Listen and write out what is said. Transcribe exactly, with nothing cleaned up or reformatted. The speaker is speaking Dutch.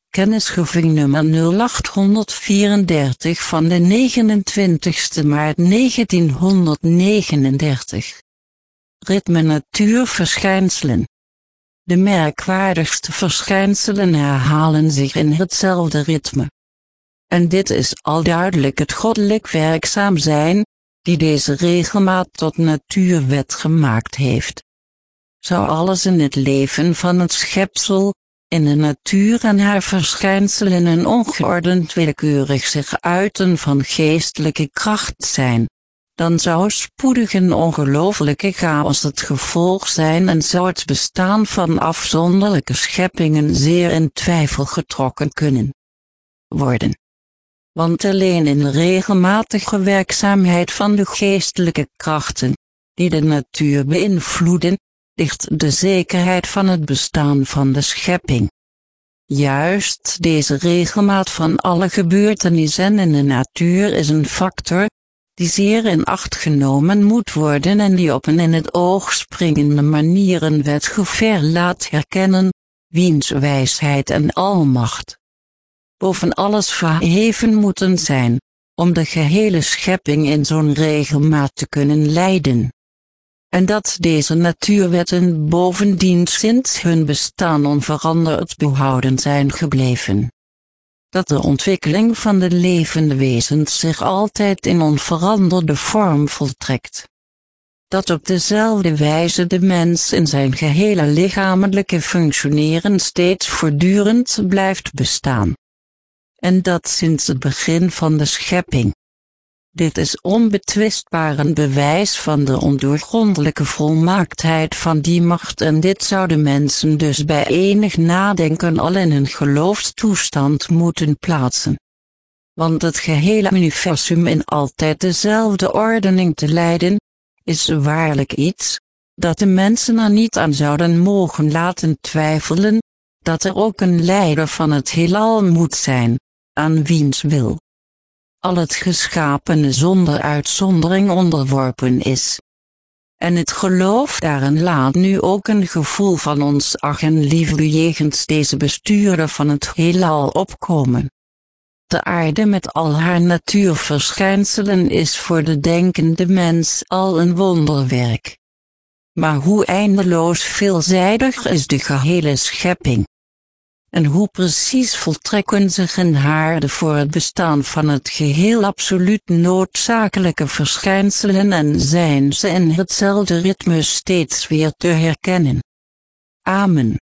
Kennisgeving nummer nul acht vierendertig van de negenentwintigste maart negentienhonderdnegenendertig. Ritme natuurverschijnselen. De merkwaardigste verschijnselen herhalen zich in hetzelfde ritme. En dit is al duidelijk het goddelijk werkzaam zijn, die deze regelmaat tot natuurwet gemaakt heeft. Zou alles in het leven van het schepsel, in de natuur en haar verschijnselen een ongeordend willekeurig zich uiten van geestelijke kracht zijn, dan zou spoedig een ongelooflijke chaos het gevolg zijn en zou het bestaan van afzonderlijke scheppingen zeer in twijfel getrokken kunnen worden. Want alleen in de regelmatige werkzaamheid van de geestelijke krachten, die de natuur beïnvloeden, ligt de zekerheid van het bestaan van de schepping. Juist deze regelmaat van alle gebeurtenissen in de natuur is een factor, die zeer in acht genomen moet worden en die op een in het oog springende manier een wetgever laat herkennen, wiens wijsheid en almacht boven alles verheven moeten zijn, om de gehele schepping in zo'n regelmaat te kunnen leiden. En dat deze natuurwetten bovendien sinds hun bestaan onveranderd behouden zijn gebleven. Dat de ontwikkeling van de levende wezens zich altijd in onveranderde vorm voltrekt. Dat op dezelfde wijze de mens in zijn gehele lichamelijke functioneren steeds voortdurend blijft bestaan. En dat sinds het begin van de schepping. Dit is onbetwistbaar een bewijs van de ondoorgrondelijke volmaaktheid van die macht en dit zou de mensen dus bij enig nadenken al in een geloofstoestand moeten plaatsen. Want het gehele universum in altijd dezelfde ordening te leiden, is waarlijk iets, dat de mensen er niet aan zouden mogen laten twijfelen, dat er ook een leider van het heelal moet zijn, aan wiens wil al het geschapene zonder uitzondering onderworpen is. En het geloof daarin laat nu ook een gevoel van ontzag en liefde jegens deze bestuurder van het heelal opkomen. De aarde met al haar natuurverschijnselen is voor de denkende mens al een wonderwerk. Maar hoe eindeloos veelzijdig is de gehele schepping. En hoe precies voltrekken zich in haar de voor het bestaan van het geheel absoluut noodzakelijke verschijnselen en zijn ze in hetzelfde ritme steeds weer te herkennen. Amen.